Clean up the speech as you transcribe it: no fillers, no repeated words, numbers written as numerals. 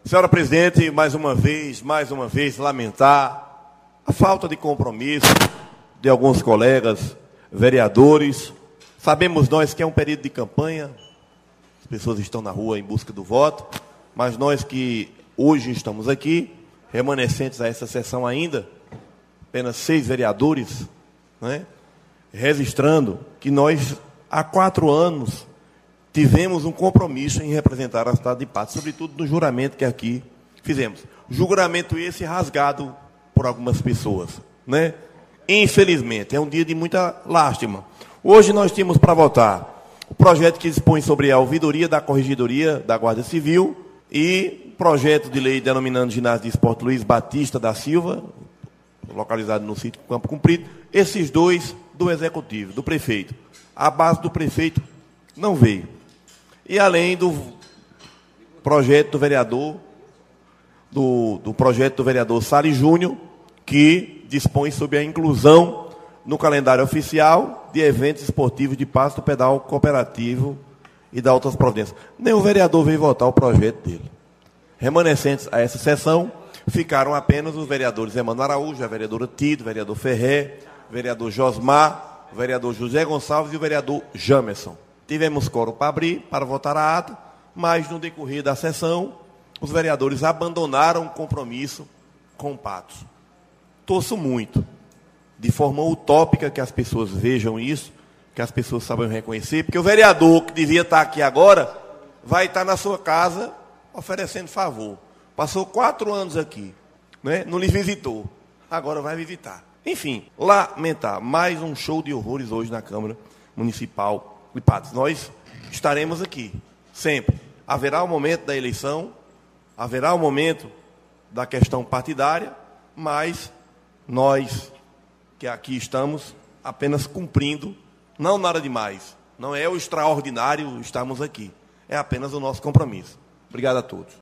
Senhora presidente, mais uma vez, lamentar a falta de compromisso de alguns colegas vereadores. Sabemos nós que é um período de campanha, as pessoas estão na rua em busca do voto, mas nós que hoje estamos aqui, remanescentes a essa sessão ainda, apenas 6 vereadores, né, registrando que nós, há 4 anos, tivemos um compromisso em representar a cidade de Patos, sobretudo no juramento que aqui fizemos. Juramento esse rasgado por algumas pessoas, né? Infelizmente, é um dia de muita lástima. Hoje nós tínhamos para votar o projeto que dispõe sobre a ouvidoria da Corregedoria da Guarda Civil e projeto de lei denominando ginásio de esporte Luiz Batista da Silva, localizado no sítio Campo Comprido. Esses dois do Executivo, do prefeito. A base do prefeito não veio. E além do projeto do vereador, do projeto do vereador Salles Júnior, que dispõe sobre a inclusão no calendário oficial de eventos esportivos de Patos do Pedal Cooperativo e da outras providências. Nem o vereador veio votar o projeto dele. Remanescentes a essa sessão, ficaram apenas os vereadores Emmanuel Araújo, a vereadora Tido, o vereador Ferré, o vereador Josmar, o vereador José Gonçalves e o vereador Jamerson. Tivemos quórum para abrir, para votar a ata, mas no decorrer da sessão, os vereadores abandonaram o compromisso com Patos. Torço muito, de forma utópica, que as pessoas vejam isso, que as pessoas saibam reconhecer, porque o vereador que devia estar aqui agora, vai estar na sua casa oferecendo favor. Passou 4 anos aqui, né? Não lhe visitou, agora vai visitar. Enfim, lamentar, mais um show de horrores hoje na Câmara Municipal de Patos. Nós estaremos aqui, sempre. Haverá o momento da eleição, haverá o momento da questão partidária, mas nós que aqui estamos apenas cumprindo, não nada demais, não é o extraordinário estarmos aqui, é apenas o nosso compromisso. Obrigado a todos.